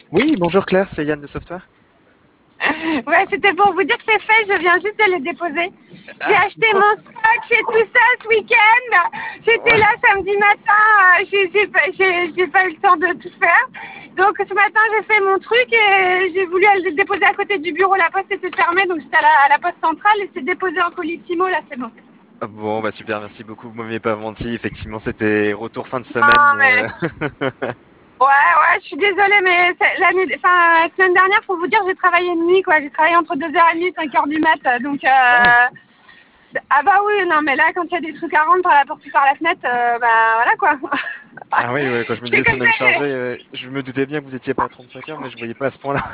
Oui, bonjour Claire, c'est Yann de Software. Ouais, c'était pour vous dire que c'est fait, je viens juste de les déposer. J'ai Ah, acheté bon. mon scotch et tout ça ce week-end. J'étais là samedi matin, j'ai pas eu le temps de tout faire. Donc ce matin, j'ai fait mon truc et j'ai voulu aller le déposer à côté du bureau. La poste était fermée, donc j'étais à la poste centrale et c'est déposé en colissimo, là c'est bon. Bon, bah super, merci beaucoup. Vous m'aviez pas menti. Effectivement, c'était retour fin de semaine. Non, mais ouais, je suis désolée, mais la semaine dernière, faut vous dire, j'ai travaillé de nuit, quoi. J'ai travaillé entre 2h30 et 5h du mat. Donc, Ah ouais. ah bah oui, non, mais là, quand il y a des trucs à rendre par la porte ou par la fenêtre, bah voilà, quoi. Ah oui, ouais, quand je me Je fais disais comme semaine ça. chargée, je me doutais bien que vous étiez pas à 35 heures, mais je voyais pas à ce point-là.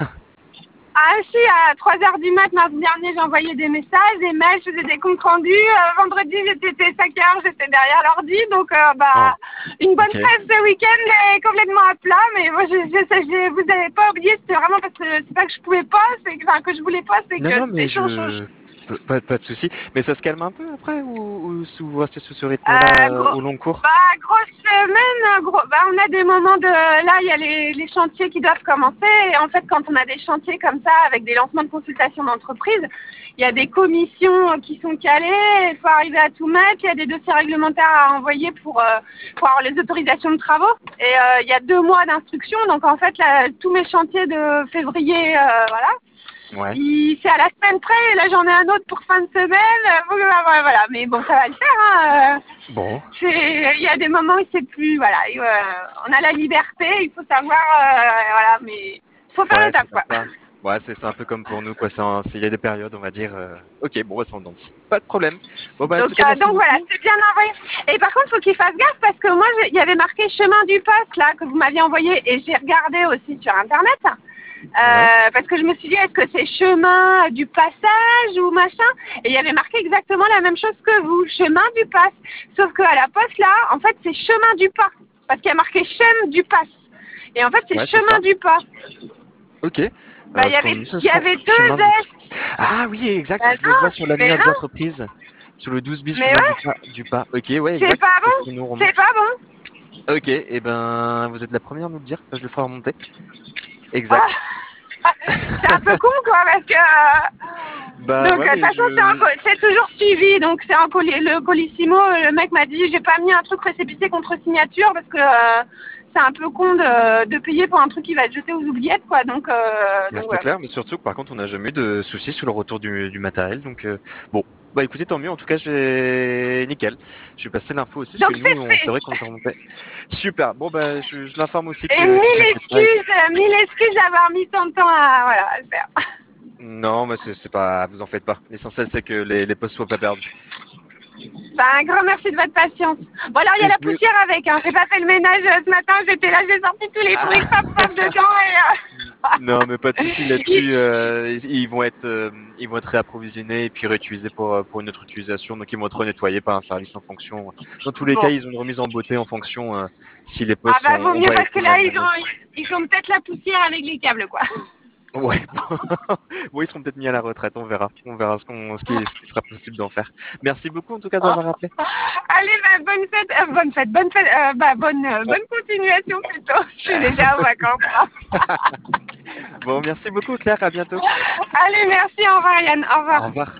Ah si, à 3h du mat, mardi dernier, j'ai envoyé des messages, des mails, je faisais des comptes rendus. Vendredi, j'étais 5h, j'étais derrière l'ordi. Donc, Oh, bah, une bonne ok. trêve ce week-end est complètement à plat. Mais moi, vous n'avez pas oublié, c'était vraiment parce que c'est pas que je pouvais pas, enfin, que je voulais pas, c'est Non, que non, mais c'était chaud, chaud, je... chaud. pas de souci. Mais ça se calme un peu après ou vous restez sous ce rythme-là Gros, au long cours? bah, grosse semaine, bah, on a des moments de, là, il y a les chantiers qui doivent commencer. Et en fait, quand on a des chantiers comme ça, avec des lancements de consultation d'entreprise, il y a des commissions qui sont calées, il faut arriver à tout mettre, il y a des dossiers réglementaires à envoyer pour avoir les autorisations de travaux. Et il y a 2 mois d'instruction, donc en fait, là, tous mes chantiers de février, voilà, Ouais. c'est à la semaine près, et là j'en ai un autre pour fin de semaine. Voilà, mais bon, ça va le faire. Hein. Bon. Il y a des moments où c'est plus, voilà, on a la liberté, il faut savoir, voilà, mais il faut faire le Ouais, c'est taf, comme quoi. ça. Ouais, c'est un peu comme pour nous, quoi. Il y a des périodes, on va dire. Ok, bon, bah, c'est en dents de scie. Pas de problème. Bon, bah, en tout cas, merci Donc voilà, beaucoup. c'est bien envoyé. Et par contre, il faut qu'il fasse gaffe parce que moi, il y avait marqué chemin du pass là que vous m'aviez envoyé et j'ai regardé aussi sur internet. Ouais. Parce que je me suis dit, est-ce que c'est chemin du passage ou machin? Et il y avait marqué exactement la même chose que vous, chemin du pass. Sauf qu'à la poste là, en fait, c'est chemin du pas. Parce qu'il y a marqué chemin du pass. Et en fait, c'est Ouais, c'est chemin ça. du pas. Ok. Bah, Ce qu'on dit, ce il y sont avait chemin deux du... S. Ah oui, exact. Bah Je le vois non, sur mais l'annuaire non, d'entreprise. Sur le 12 bis mais chemin ouais, du pas. Ok, ouais, c'est exact. pas C'est ce qui bon, nous c'est remonte. pas bon. Ok, et ben, vous êtes la première à nous le dire. Je le ferai remonter. Ah, Exact. c'est un peu con, quoi, parce que. Bah Donc, ouais, de toute mais façon, c'est toujours suivi. Donc, c'est le colissimo. Le mec m'a dit, j'ai pas mis un truc récépissé contre signature parce que c'est un peu con de payer pour un truc qui va être jeté aux oubliettes, quoi. Bah, Donc c'est voilà. clair, mais surtout que par contre, on n'a jamais eu de soucis sur le retour du matériel. Donc, bon. Bah écoutez, tant mieux. En tout cas, j'ai nickel. Je vais passer l'info aussi, parce que Donc, nous, c'est c'est fait. vrai qu'on était remonté. Super. Bon, bah, je l'informe aussi Et qu'il s'inquiète pas. mille excuses d'avoir mis tant de temps à, voilà, à le faire. Non, mais c'est pas, vous en faites pas. L'essentiel, c'est que les postes soient pas perdus. Bah, un grand merci de votre patience. Bon, alors, il y a Et je la vais- poussière avec, hein. J'ai pas fait le ménage ce matin, j'étais là, j'ai sorti tous les trucs, Ah. paf, paf, dedans, Non, mais pas de souci là-dessus. et. Ils vont être réapprovisionnés et puis réutilisés pour une autre utilisation. Donc, ils vont être nettoyés par un service en fonction. Dans tous les cas, Bon. ils ont une remise en beauté en fonction si les Ah postes bah, vaut ont mieux pas parce que été là, mal menés. ils ont peut-être la poussière avec les câbles, quoi. Ouais, bon, ils seront peut-être mis à la retraite. On verra. On verra ce qui sera possible d'en faire. Merci beaucoup en tout cas d'avoir appelé. Allez, bah, bonne continuation plutôt. Je suis déjà aux vacances, là. Bon, merci beaucoup Claire. À bientôt. Allez, merci, au revoir Yann, au Au revoir. revoir.